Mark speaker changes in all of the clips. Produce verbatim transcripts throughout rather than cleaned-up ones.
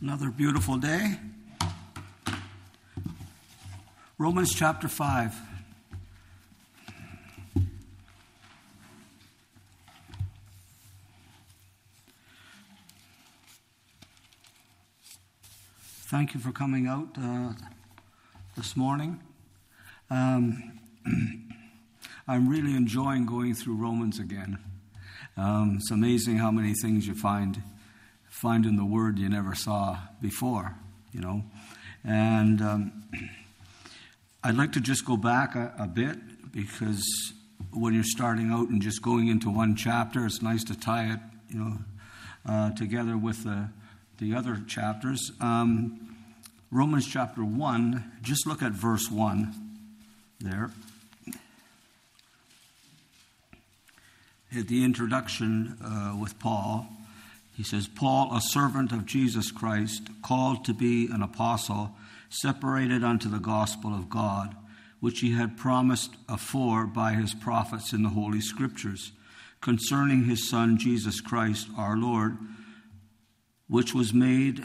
Speaker 1: Another beautiful day. Romans chapter five. Thank you for coming out uh, this morning. Um, I'm really enjoying going through Romans again. Um, it's amazing how many things you find find in the Word you never saw before, you know. And um, I'd like to just go back a, a bit, because when you're starting out and just going into one chapter, it's nice to tie it, you know, uh, together with the the other chapters. Um, Romans chapter one, just look at verse one there. At the introduction uh, with Paul, he says, Paul, a servant of Jesus Christ, called to be an apostle, separated unto the gospel of God, which he had promised afore by his prophets in the Holy Scriptures, concerning his Son Jesus Christ our Lord, which was made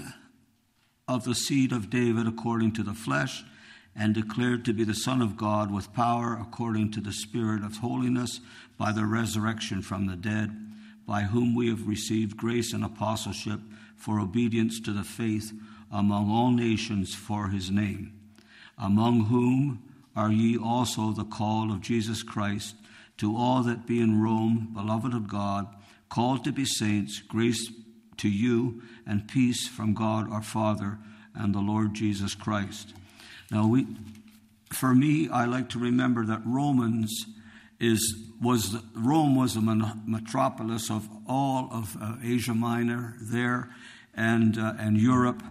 Speaker 1: of the seed of David according to the flesh, and declared to be the Son of God with power according to the Spirit of holiness, by the resurrection from the dead, by whom we have received grace and apostleship for obedience to the faith among all nations for his name, among whom are ye also the called of Jesus Christ, to all that be in Rome, beloved of God, called to be saints, grace to you and peace from God our Father and the Lord Jesus Christ. Now, we, for me, I like to remember that Romans is was the, Rome was a metropolis of all of uh, Asia Minor there, and uh, and Europe,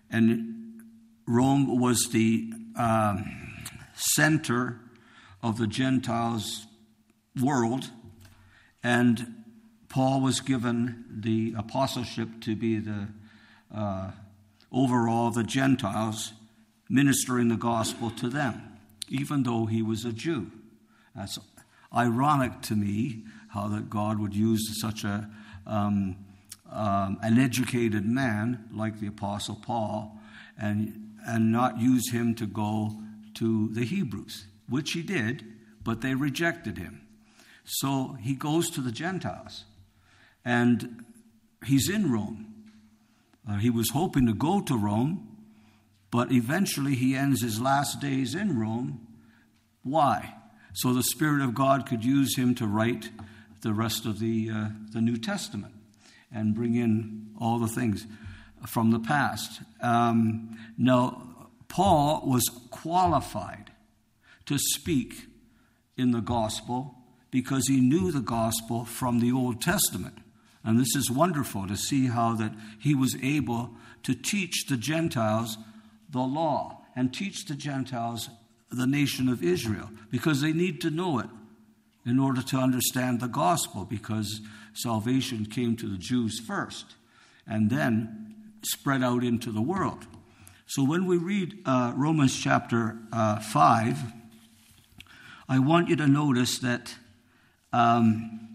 Speaker 1: and Rome was the um, center of the Gentiles' world, and Paul was given the apostleship to be the uh, overall the Gentiles, ministering the gospel to them, even though he was a Jew. That's ironic to me how that God would use such a um, um, an educated man like the Apostle Paul, and and not use him to go to the Hebrews, which he did, but they rejected him. So he goes to the Gentiles, and he's in Rome. Uh, he was hoping to go to Rome, but eventually he ends his last days in Rome. Why? So the Spirit of God could use him to write the rest of the uh, the New Testament and bring in all the things from the past. Um, now, Paul was qualified to speak in the gospel because he knew the gospel from the Old Testament. And this is wonderful to see how that he was able to teach the Gentiles the law and teach the Gentiles the nation of Israel, because they need to know it in order to understand the gospel, because salvation came to the Jews first and then spread out into the world. So when we read uh, Romans chapter uh, five, I want you to notice that um,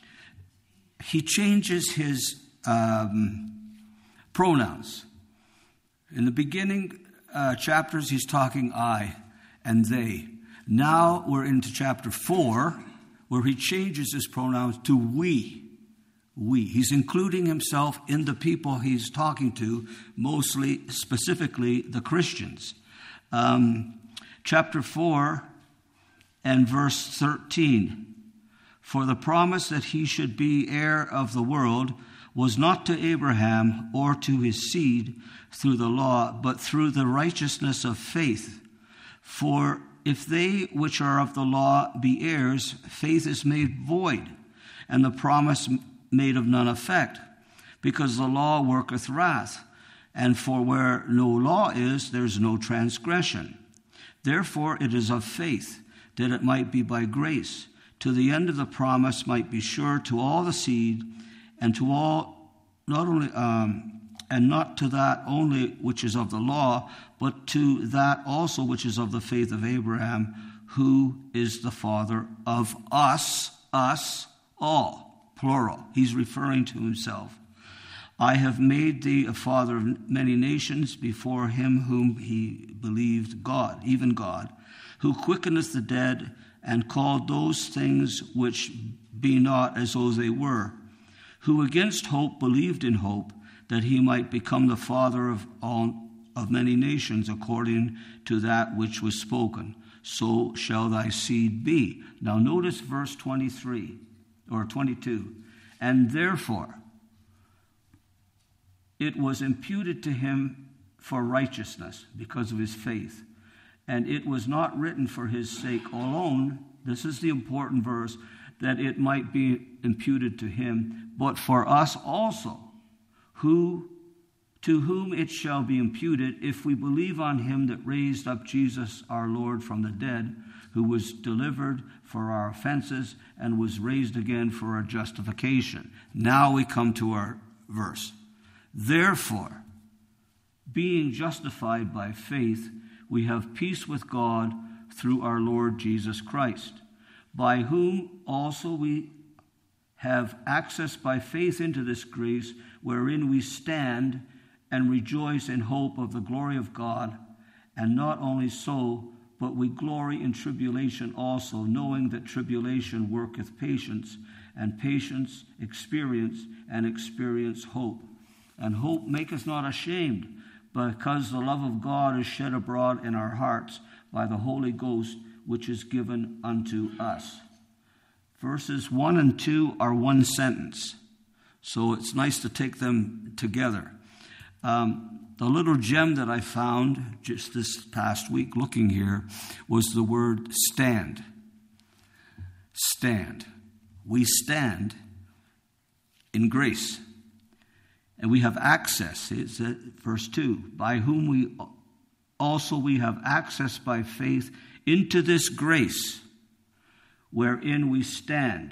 Speaker 1: he changes his um, pronouns. In the beginning uh, chapters, he's talking I and they. Now we're into chapter four, where he changes his pronouns to we. We. He's including himself in the people he's talking to, mostly, specifically, the Christians. Um, chapter four and verse thirteen. For the promise that he should be heir of the world was not to Abraham or to his seed through the law, but through the righteousness of faith. For if they which are of the law be heirs, faith is made void, and the promise made of none effect, because the law worketh wrath, and for where no law is, there is no transgression. Therefore it is of faith, that it might be by grace, to the end of the promise might be sure to all the seed, and to all, not only, um, and not to that only which is of the law, but to that also which is of the faith of Abraham, who is the father of us, us all, plural. He's referring to himself. I have made thee a father of many nations before him whom he believed, God, even God, who quickeneth the dead, and called those things which be not as though they were, who against hope believed in hope, that he might become the father of all of many nations, according to that which was spoken. So shall thy seed be. Now notice verse twenty-three, or twenty-two. And therefore it was imputed to him for righteousness, because of his faith. And it was not written for his sake alone, this is the important verse, that it might be imputed to him, but for us also, who to whom it shall be imputed, if we believe on him that raised up Jesus our Lord from the dead, who was delivered for our offenses and was raised again for our justification. Now we come to our verse. Therefore, being justified by faith, we have peace with God through our Lord Jesus Christ, by whom also we have access by faith into this grace, wherein we stand and rejoice in hope of the glory of God. And not only so, but we glory in tribulation also, knowing that tribulation worketh patience, and patience experience, and experience hope. And hope maketh not ashamed, because the love of God is shed abroad in our hearts by the Holy Ghost, which is given unto us. Verses one and two are one sentence, so it's nice to take them together. Um, the little gem that I found just this past week looking here was the word stand. Stand. We stand in grace. And we have access, it's at verse two, by whom we also we have access by faith into this grace wherein we stand.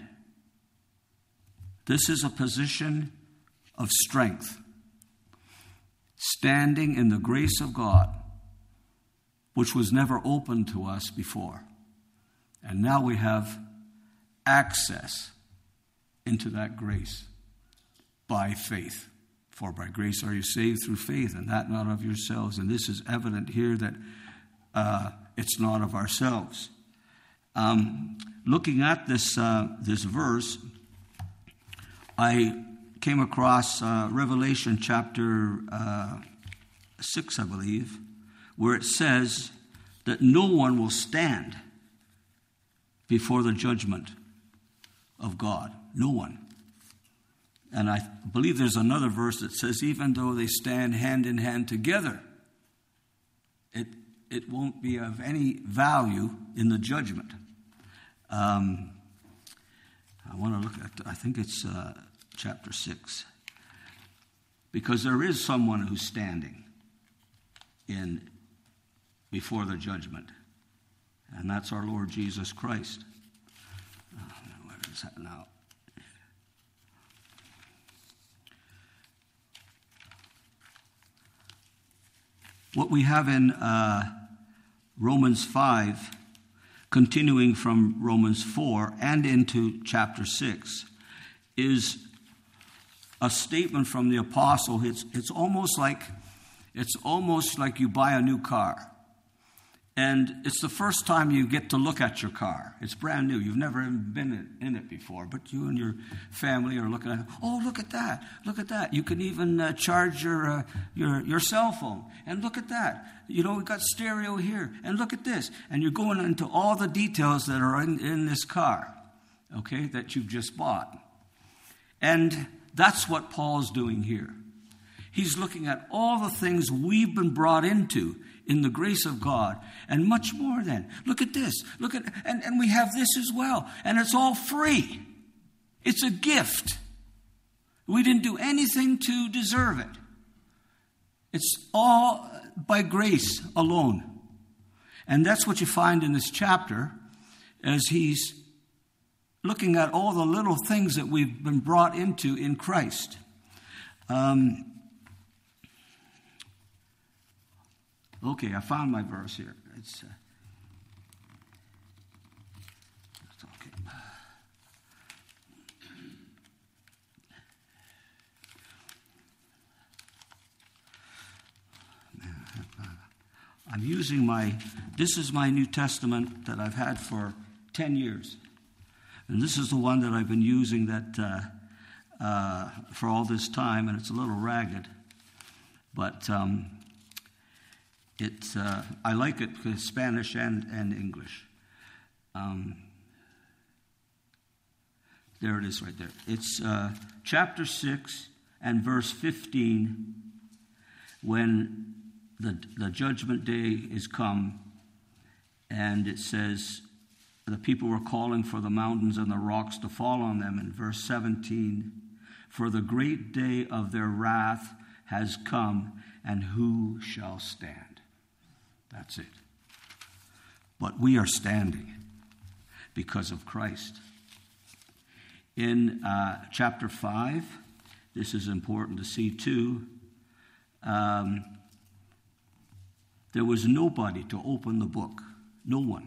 Speaker 1: This is a position of strength, standing in the grace of God, which was never open to us before. And now we have access into that grace by faith. For by grace are you saved through faith, and that not of yourselves. And this is evident here that uh, it's not of ourselves. Um, looking at this uh, this verse, I came across uh, Revelation chapter uh, six, I believe, where it says that no one will stand before the judgment of God. No one. And I believe there's another verse that says, even though they stand hand in hand together, it it won't be of any value in the judgment. Um, I want to look at, I think it's uh, chapter six. Because there is someone who's standing in before the judgment. And that's our Lord Jesus Christ. Oh, where is that now? What we have in uh, Romans five, continuing from Romans four and into chapter six, is a statement from the apostle. It's it's almost like it's almost like you buy a new car, and it's the first time you get to look at your car. It's brand new. You've never even been in it before, but you and your family are looking at it. Oh, look at that! Look at that! You can even uh, charge your uh, your your cell phone, and look at that. You know, we've got stereo here, and look at this. And you're going into all the details that are in, in this car, okay, that you've just bought. And that's what Paul's doing here. He's looking at all the things we've been brought into in the grace of God, and much more than. Look at this. Look at, and, and we have this as well. And it's all free. It's a gift. We didn't do anything to deserve it. It's all by grace alone. And that's what you find in this chapter as he's looking at all the little things that we've been brought into in Christ. Um, okay, I found my verse here. It's, uh, it's okay. I'm using my, this is my New Testament that I've had for ten years. And this is the one that I've been using that uh, uh, for all this time, and it's a little ragged. But um, it, uh, I like it because Spanish and, and English. Um, there it is right there. It's uh, chapter six and verse fifteen, when the, the judgment day is come, and it says, the people were calling for the mountains and the rocks to fall on them. In verse seventeen, for the great day of their wrath has come, and who shall stand? That's it. But we are standing because of Christ. In uh, chapter five, this is important to see too, um, there was nobody to open the book. No one.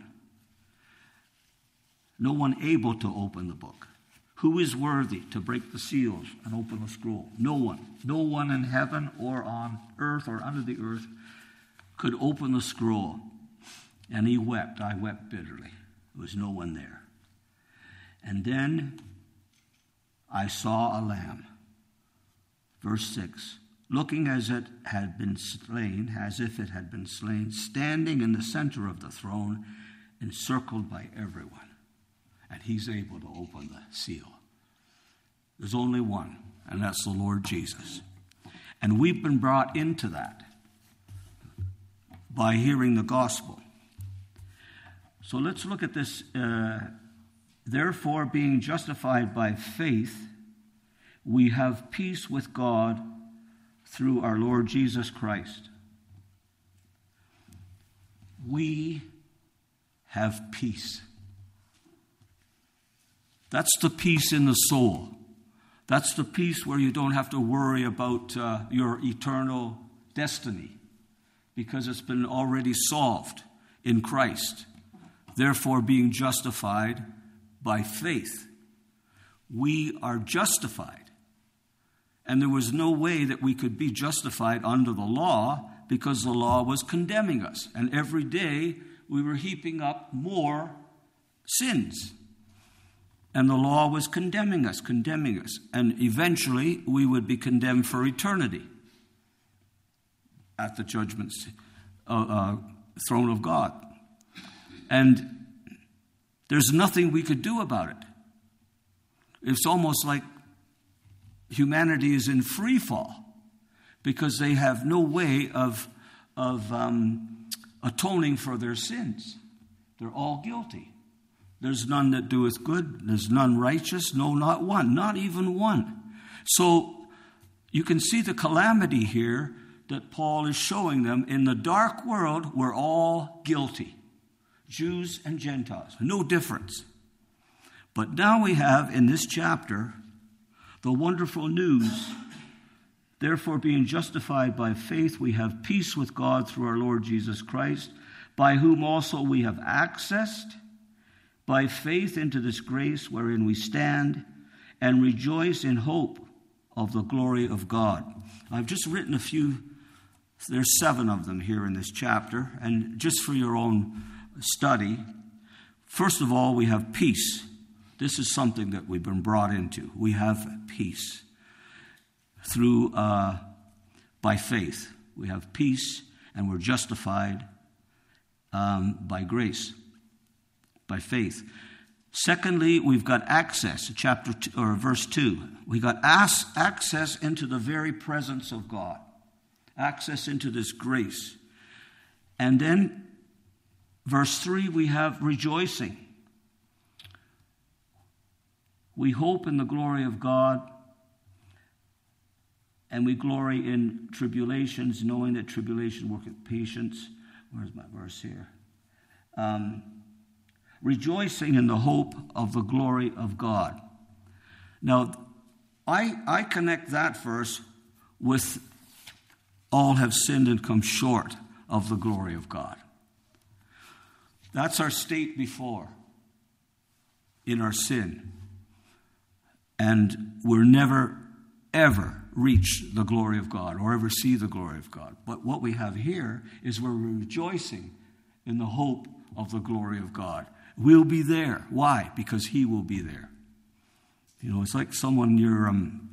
Speaker 1: No one able to open the book. Who is worthy to break the seals and open the scroll? No one. No one in heaven or on earth or under the earth could open the scroll. And he wept. I wept bitterly. There was no one there. And then I saw a lamb. Verse six. Looking as it had been slain, as if it had been slain, standing in the center of the throne, encircled by everyone. And he's able to open the seal. There's only one, and that's the Lord Jesus. And we've been brought into that by hearing the gospel. So let's look at this. Uh, Therefore, being justified by faith, we have peace with God through our Lord Jesus Christ. We have peace. That's the peace in the soul. That's the peace where you don't have to worry about uh, your eternal destiny, because it's been already solved in Christ. Therefore, being justified by faith, we are justified. And there was no way that we could be justified under the law, because the law was condemning us. And every day we were heaping up more sins. And the law was condemning us, condemning us. And eventually we would be condemned for eternity at the judgment uh, uh, throne of God. And there's nothing we could do about it. It's almost like humanity is in free fall, because they have no way of, of um, atoning for their sins. They're all guilty. There's none that doeth good. There's none righteous. No, not one. Not even one. So you can see the calamity here that Paul is showing them. In the dark world, we're all guilty. Jews and Gentiles. No difference. But now we have in this chapter the wonderful news. Therefore, being justified by faith, we have peace with God through our Lord Jesus Christ, by whom also we have accessed by faith into this grace wherein we stand, and rejoice in hope of the glory of God. I've just written a few, there's seven of them here in this chapter, and just for your own study. First of all, we have peace. This is something that we've been brought into. We have peace through, uh, by faith. We have peace, and we're justified um, by grace, by faith. Secondly, we've got access. Chapter two, or verse two. We got as, access into the very presence of God, access into this grace, and then verse three, we have rejoicing. We hope in the glory of God, and we glory in tribulations, knowing that tribulation worketh patience. Where's my verse here? Um, rejoicing in the hope of the glory of God. Now, I, I connect that verse with all have sinned and come short of the glory of God. That's our state before, in our sin. And we're never, ever reach the glory of God or ever see the glory of God. But what we have here is we're rejoicing in the hope of the glory of God. We'll be there. Why? Because he will be there. You know, it's like someone you're, um,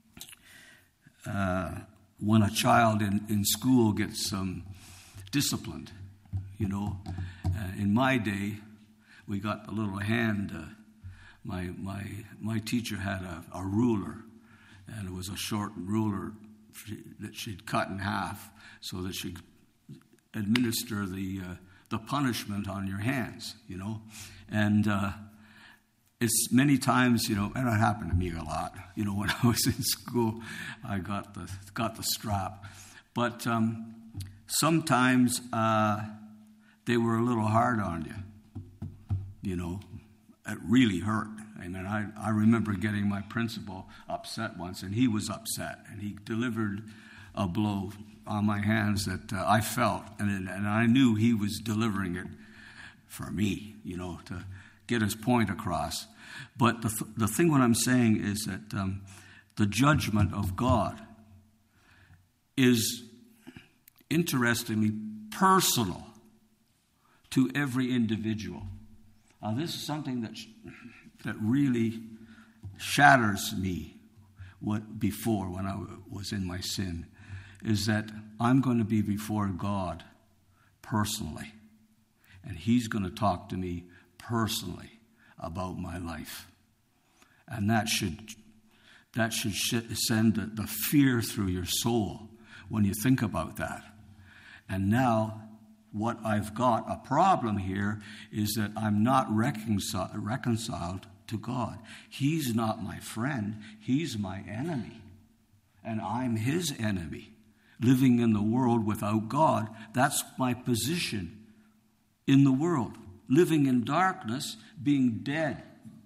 Speaker 1: uh, when a child in, in school gets um, disciplined, you know. Uh, in my day, we got a little hand. Uh, my my my teacher had a, a ruler, and it was a short ruler that she'd cut in half so that she'd administer the uh, the punishment on your hands, you know. And uh, it's many times, you know, and it happened to me a lot. You know, when I was in school, I got the got the strap, but um, sometimes uh, they were a little hard on you. You know, it really hurt. I mean, I, I remember getting my principal upset once, and he was upset, and he delivered a blow on my hands that uh, I felt, and and I knew he was delivering it for me, you know, to get his point across. But the th- the thing what I'm saying is that um, the judgment of God is, interestingly, personal to every individual. Now, this is something that sh- that really shatters me. What before when I w- was in my sin is that I'm going to be before God personally, and He's going to talk to me personally about my life, and that should that should sh- send the, the fear through your soul when you think about that. And now, what I've got, a problem here, is that I'm not reconcil- reconciled to God. He's not my friend. He's my enemy. And I'm his enemy. Living in the world without God, that's my position in the world. Living in darkness, being dead.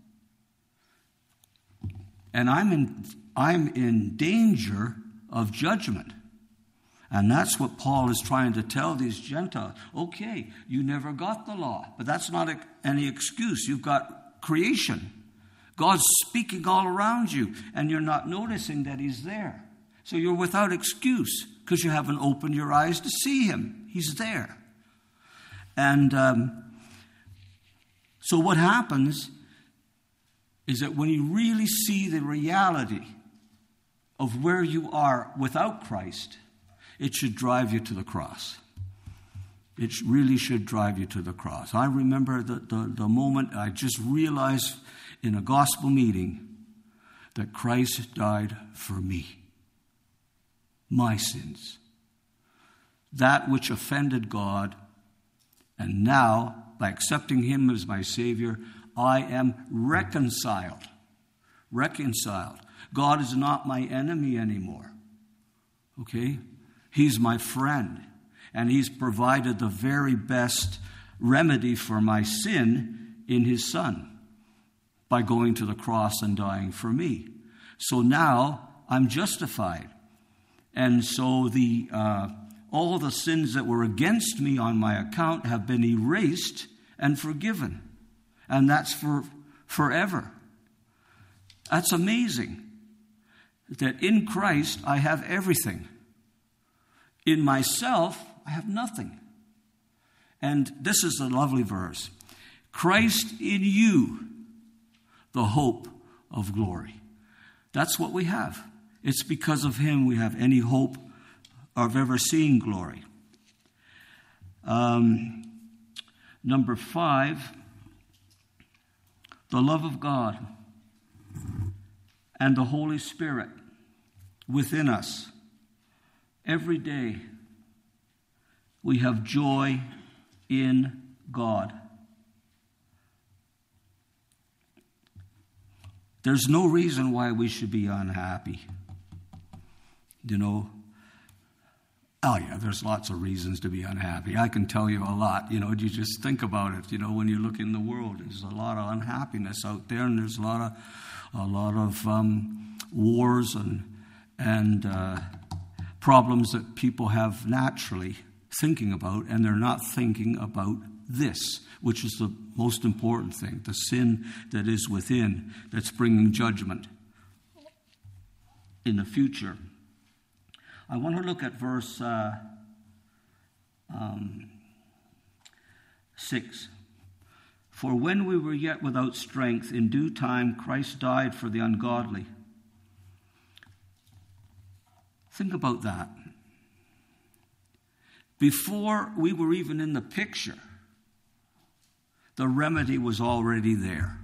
Speaker 1: And I'm in, I'm in danger of judgment. And that's what Paul is trying to tell these Gentiles. Okay, you never got the law, but that's not a, any excuse. You've got creation. God's speaking all around you, and you're not noticing that he's there. So you're without excuse because you haven't opened your eyes to see him. He's there. And um, so what happens is that when you really see the reality of where you are without Christ, it should drive you to the cross. It really should drive you to the cross. I remember the, the, the moment I just realized in a gospel meeting that Christ died for me. My sins. That which offended God. And now, by accepting him as my Savior, I am reconciled. Reconciled. God is not my enemy anymore. Okay? He's my friend, and he's provided the very best remedy for my sin in his Son by going to the cross and dying for me. So now I'm justified. And so the uh, all the sins that were against me on my account have been erased and forgiven. And that's for forever. That's amazing. That in Christ I have everything. In myself, I have nothing. And this is a lovely verse. Christ in you, the hope of glory. That's what we have. It's because of him we have any hope of ever seeing glory. Um, number five, the love of God and the Holy Spirit within us. Every day, we have joy in God. There's no reason why we should be unhappy. You know, oh yeah, there's lots of reasons to be unhappy. I can tell you a lot. You know, you just think about it. You know, when you look in the world, there's a lot of unhappiness out there, and there's a lot of a lot of um, wars and and. Uh, problems that people have naturally thinking about, and they're not thinking about this, which is the most important thing, the sin that is within that's bringing judgment in the future. I want to look at verse uh, um, six. For when we were yet without strength, in due time Christ died for the ungodly. Think about that. Before we were even in the picture, the remedy was already there.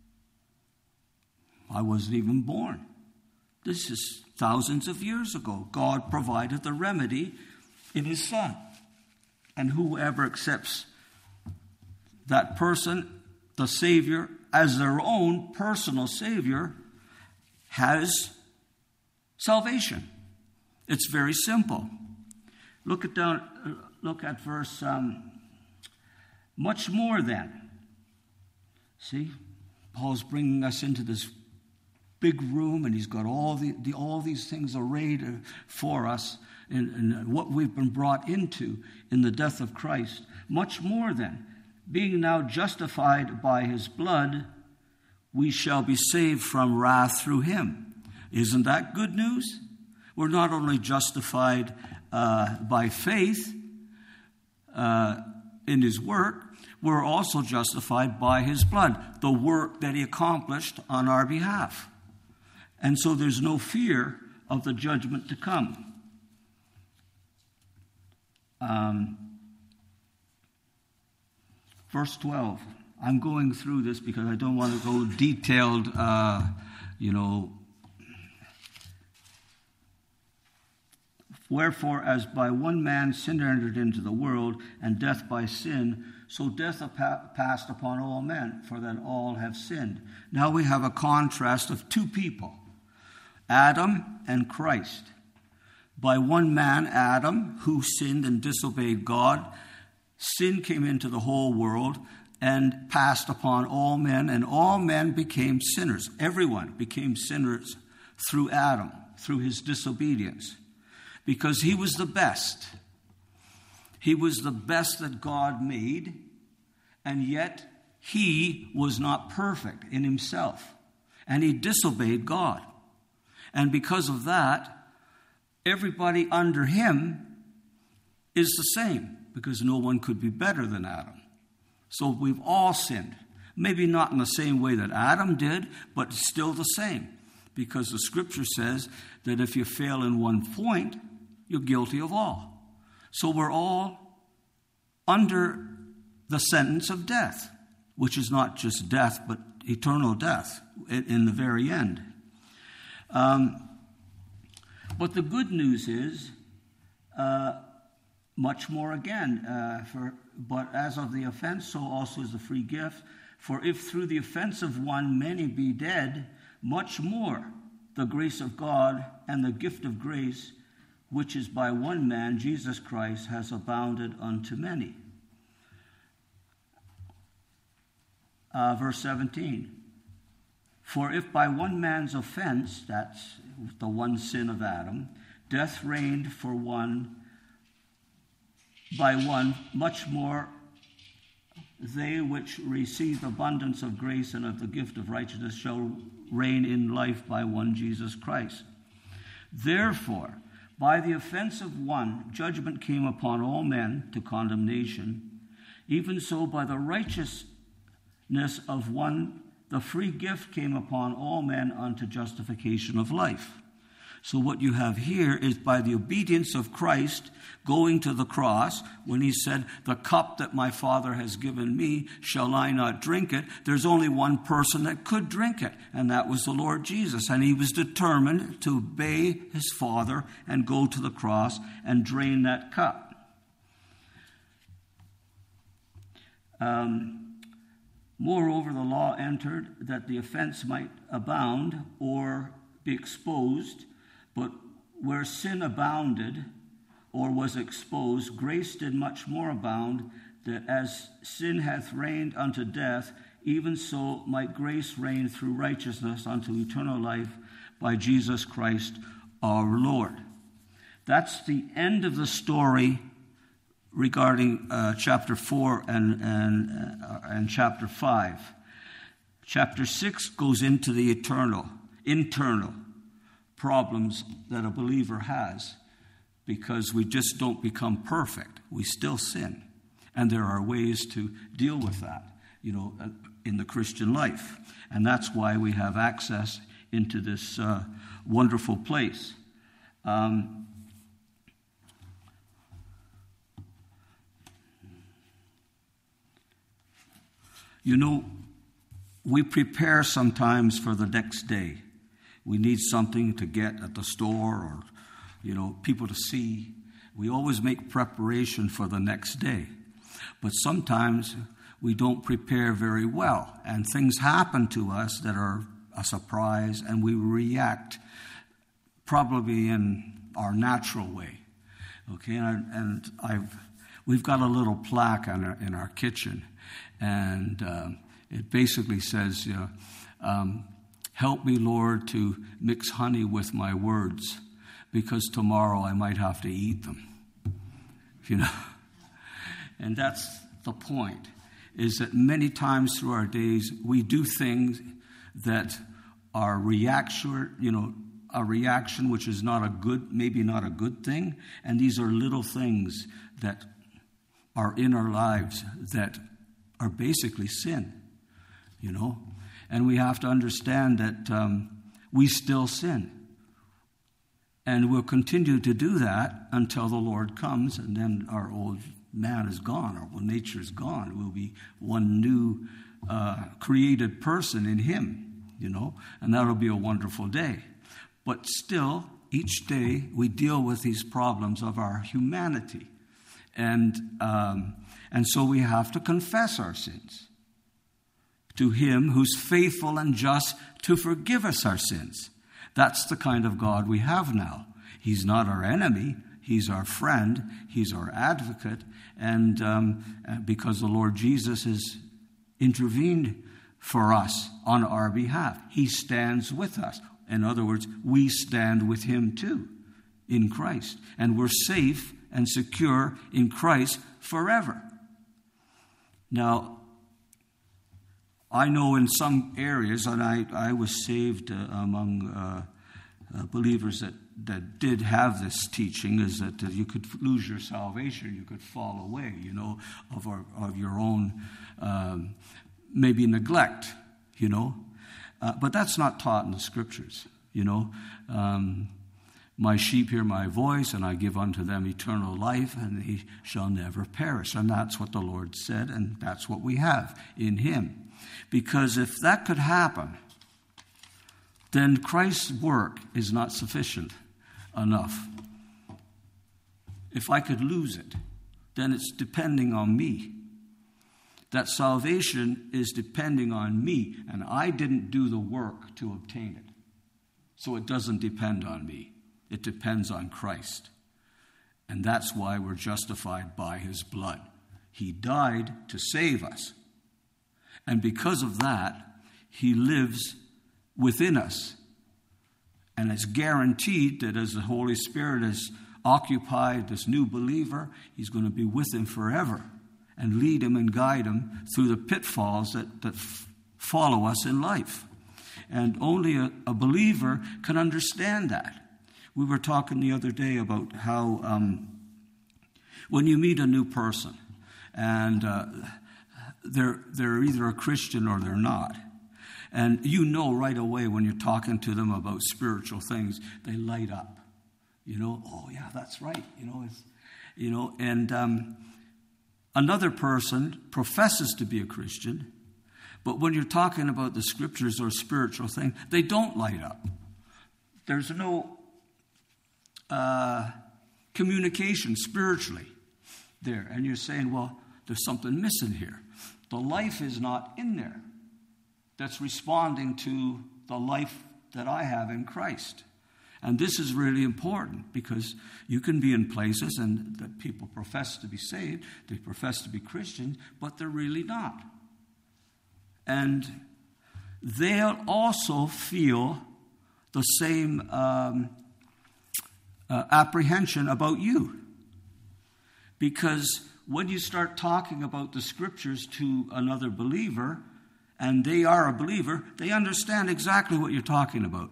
Speaker 1: I wasn't even born. This is thousands of years ago. God provided the remedy in his Son. And whoever accepts that person, the Savior, as their own personal Savior, has salvation. It's very simple. Look at down. Look at verse. Um, much more then. See, Paul's bringing us into this big room, and he's got all the, the all these things arrayed for us, and, and what we've been brought into in the death of Christ. Much more then, being now justified by his blood, we shall be saved from wrath through him. Isn't that good news? We're not only justified uh, by faith uh, in his work, we're also justified by his blood, the work that he accomplished on our behalf. And so there's no fear of the judgment to come. Um, verse twelve. I'm going through this because I don't want to go detailed, uh, you know. Wherefore, as by one man sin entered into the world, and death by sin, so death passed upon all men, for that all have sinned. Now we have a contrast of two people, Adam and Christ. By one man, Adam, who sinned and disobeyed God, sin came into the whole world and passed upon all men, and all men became sinners. Everyone became sinners through Adam, through his disobedience. Because he was the best. He was the best that God made, and yet he was not perfect in himself. And he disobeyed God. And because of that, everybody under him is the same, because no one could be better than Adam. So we've all sinned. Maybe not in the same way that Adam did, but still the same. Because the scripture says that if you fail in one point, you're guilty of all. So we're all under the sentence of death, which is not just death, but eternal death in the very end. Um, but the good news is, uh, much more again, uh, for but as of the offense, so also is the free gift. For if through the offense of one many be dead, much more the grace of God and the gift of grace, which is by one man, Jesus Christ, has abounded unto many. Uh, verse seventeen. For if by one man's offense, that's the one sin of Adam, death reigned for one, by one, much more they which receive abundance of grace and of the gift of righteousness shall reign in life by one Jesus Christ. Therefore, by the offense of one, judgment came upon all men to condemnation. Even so, by the righteousness of one, the free gift came upon all men unto justification of life. So what you have here is by the obedience of Christ going to the cross, when he said, the cup that my Father has given me, shall I not drink it? There's only one person that could drink it, and that was the Lord Jesus. And he was determined to obey his Father and go to the cross and drain that cup. Um, Moreover, the law entered that the offense might abound or be exposed, but where sin abounded or was exposed, grace did much more abound, that as sin hath reigned unto death, even so might grace reign through righteousness unto eternal life by Jesus Christ our Lord. That's the end of the story regarding uh, chapter four and, and, uh, and chapter five. Chapter six goes into the eternal, internal problems that a believer has, because we just don't become perfect. We still sin. And there are ways to deal with that, you know, in the Christian life. And that's why we have access into this uh, wonderful place. Um, you know, we prepare sometimes for the next day. We need something to get at the store, or, you know, people to see. We always make preparation for the next day. But sometimes we don't prepare very well, and things happen to us that are a surprise, and we react probably in our natural way. Okay, and, and I've we've got a little plaque in our, in our kitchen, and uh, it basically says, you know, um, "Help me, Lord, to mix honey with my words, because tomorrow I might have to eat them." You know, and that's the point. Is that many times through our days we do things that are reaction, you know, a reaction which is not a good, maybe not a good thing, and these are little things that are in our lives that are basically sin, you know, and we have to understand that um, we still sin, and we'll continue to do that until the Lord comes, and then our old man is gone, our old nature is gone. We'll be one new uh, created person in Him, you know, and that'll be a wonderful day. But still, each day we deal with these problems of our humanity, and um, and so we have to confess our sins to Him who's faithful and just to forgive us our sins. That's the kind of God we have now. He's not our enemy. He's our friend. He's our advocate. And um, because the Lord Jesus has intervened for us on our behalf, He stands with us. In other words, we stand with Him too in Christ. And we're safe and secure in Christ forever. Now, I know in some areas, and I, I was saved uh, among uh, uh, believers that, that did have this teaching, is that uh, you could lose your salvation, you could fall away, you know, of, our, of your own um, maybe neglect, you know. Uh, but that's not taught in the Scriptures, you know. Um, My sheep hear my voice, and I give unto them eternal life, and they shall never perish. And that's what the Lord said, and that's what we have in Him. Because if that could happen, then Christ's work is not sufficient enough. If I could lose it, then it's depending on me. That salvation is depending on me, and I didn't do the work to obtain it. So it doesn't depend on me. It depends on Christ. And that's why we're justified by His blood. He died to save us. And because of that, He lives within us. And it's guaranteed that as the Holy Spirit has occupied this new believer, He's going to be with him forever and lead him and guide him through the pitfalls that, that f- follow us in life. And only a, a believer can understand that. We were talking the other day about how um, when you meet a new person, and uh, they're they're either a Christian or they're not, and you know right away when you're talking to them about spiritual things, they light up. You know, oh yeah, that's right. You know, it's, you know, and um, another person professes to be a Christian, but when you're talking about the Scriptures or spiritual things, they don't light up. There's no Uh, communication spiritually there. And you're saying, well, there's something missing here. The life is not in there that's responding to the life that I have in Christ. And this is really important, because you can be in places and that people profess to be saved, they profess to be Christian, but they're really not. And they'll also feel the same um Uh, apprehension about you. Because when you start talking about the Scriptures to another believer, and they are a believer, they understand exactly what you're talking about.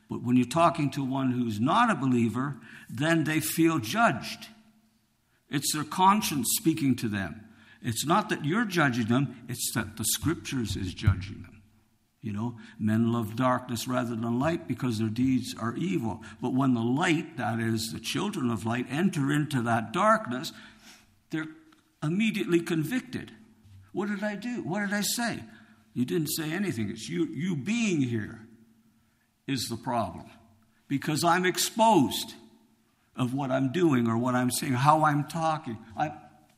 Speaker 1: But when you're talking to one who's not a believer, then they feel judged. It's their conscience speaking to them. It's not that you're judging them, it's that the Scriptures is judging them. You know, men love darkness rather than light because their deeds are evil. But when the light, that is, the children of light, enter into that darkness, they're immediately convicted. What did I do? What did I say? You didn't say anything. It's you, you being here is the problem. Because I'm exposed of what I'm doing or what I'm saying, how I'm talking. I,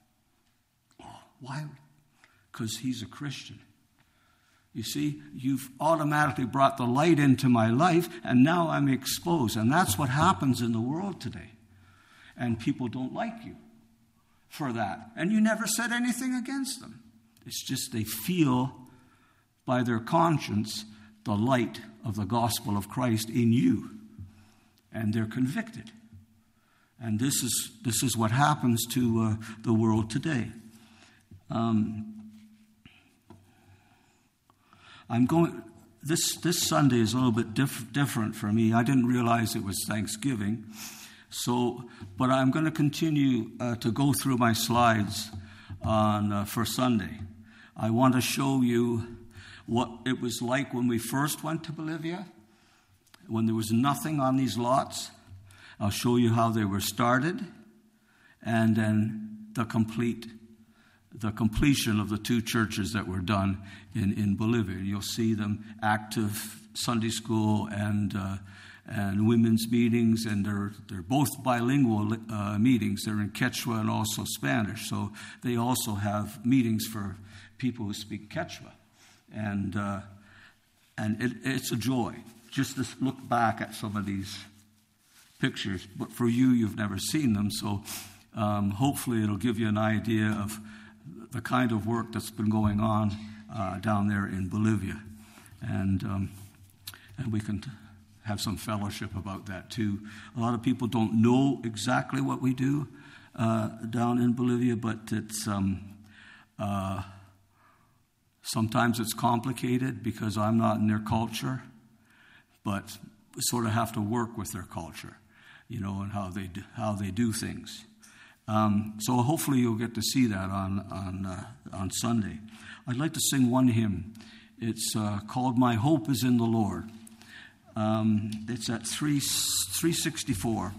Speaker 1: why? Because he's a Christian. You see, you've automatically brought the light into my life, and now I'm exposed. And that's what happens in the world today. And people don't like you for that. And you never said anything against them. It's just they feel by their conscience the light of the gospel of Christ in you. And they're convicted. And this is this is what happens to uh, the world today. Um, I'm going. This this Sunday is a little bit diff, different for me. I didn't realize it was Thanksgiving, so but I'm going to continue uh, to go through my slides on uh, for Sunday. I want to show you what it was like when we first went to Bolivia, when there was nothing on these lots. I'll show you how they were started, and then the complete. the completion of the two churches that were done in, in Bolivia. You'll see them active Sunday school and uh, and women's meetings, and they're they're both bilingual uh, meetings. They're in Quechua and also Spanish, so they also have meetings for people who speak Quechua, and uh, and it, it's a joy just to look back at some of these pictures. But for you, you've never seen them, so um, hopefully it'll give you an idea of the kind of work that's been going on uh, down there in Bolivia. And um, and we can t- have some fellowship about that too. A lot of people don't know exactly what we do uh, down in Bolivia, but it's um, uh, sometimes it's complicated because I'm not in their culture, but we sort of have to work with their culture, you know, and how they do, how they do things. Um, so hopefully you'll get to see that on on uh, on Sunday. I'd like to sing one hymn. It's uh, called "My Hope Is in the Lord." Um, it's at three sixty-four.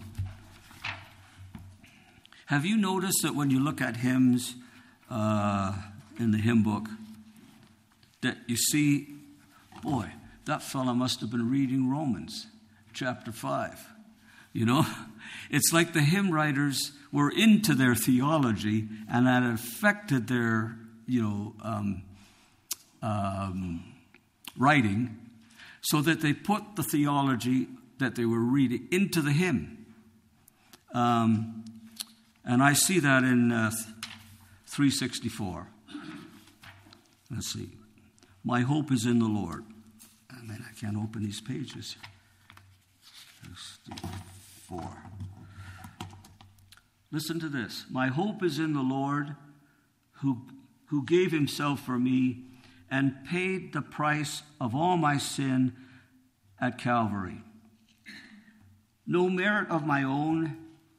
Speaker 1: Have you noticed that when you look at hymns uh, in the hymn book, that you see, boy, that fella must have been reading Romans chapter five. You know, it's like the hymn writers were into their theology, and that affected their, you know, um, um, writing, so that they put the theology that they were reading into the hymn. Um, and I see that in uh, three sixty-four. Let's see. My hope is in the Lord. I mean, I can't open these pages. Four. Listen to this. My hope is in the Lord, who, who gave himself for me and paid the price of all my sin at Calvary. No merit of my own,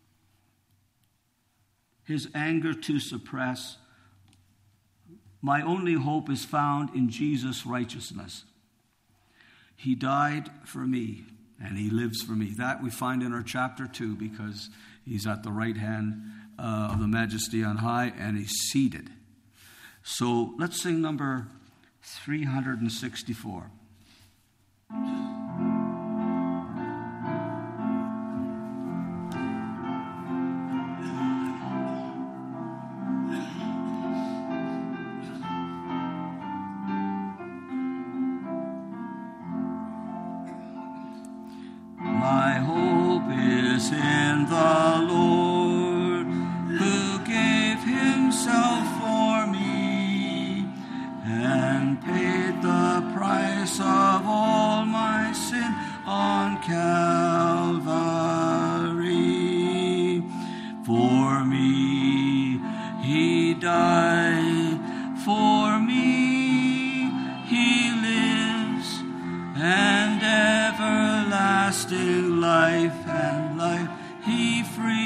Speaker 1: his anger to suppress. My only hope is found in Jesus' righteousness. He died for me, and he lives for me. That we find in our chapter two, because he's at the right hand uh, of the Majesty on high, and he's seated. So let's sing number three sixty-four. My hope is in the Lord, who gave himself for me and paid the price of all my sin on Calvary. For me he died, for me he lives, and everlasting everlasting life, and life he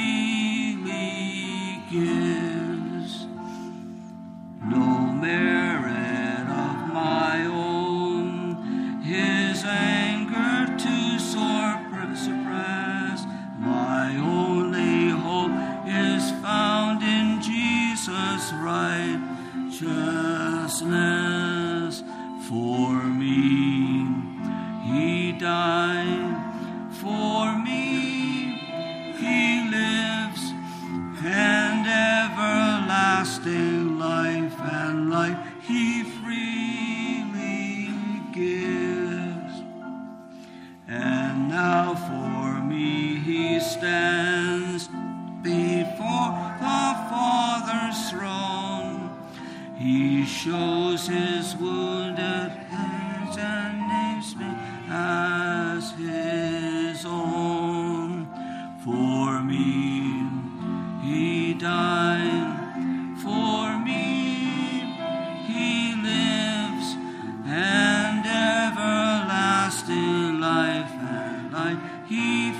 Speaker 1: freely gives. No merit of my own, his anger to suppress. My only hope is found in Jesus' righteousness. For me he died, for me he lives, and everlasting life and life he freely gives. And now for me he stands before the Father's throne. He shows his wounded hands and names me as his own. For me he died, for me he lives, and everlasting life and life he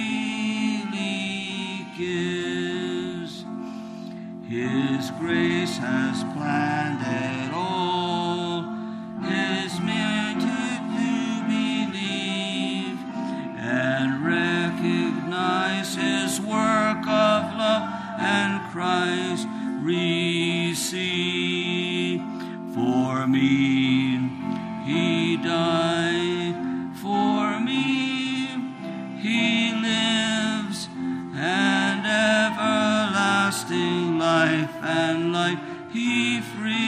Speaker 1: freely gives. His grace has planned it all, is meant to believe and recognize his work of love and Christ receive. For me he died, for me he lives, and everlasting life and life he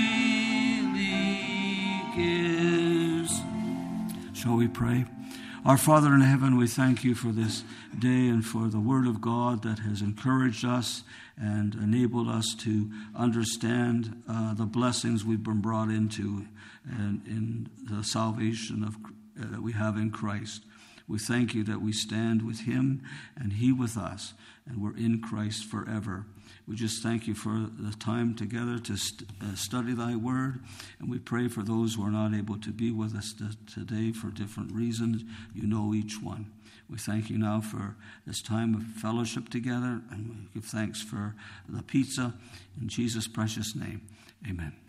Speaker 1: freely gives. Shall we pray? Our Father in heaven, we thank you for this day and for the word of God that has encouraged us and enabled us to understand uh, the blessings we've been brought into and in the salvation of uh, that we have in Christ. We thank you that we stand with him and he with us, and we're in Christ forever. We just thank you for the time together to st- uh, study thy word, and we pray for those who are not able to be with us t- today for different reasons. You know each one. We thank you now for this time of fellowship together, and we give thanks for the pizza. In Jesus' precious name, amen.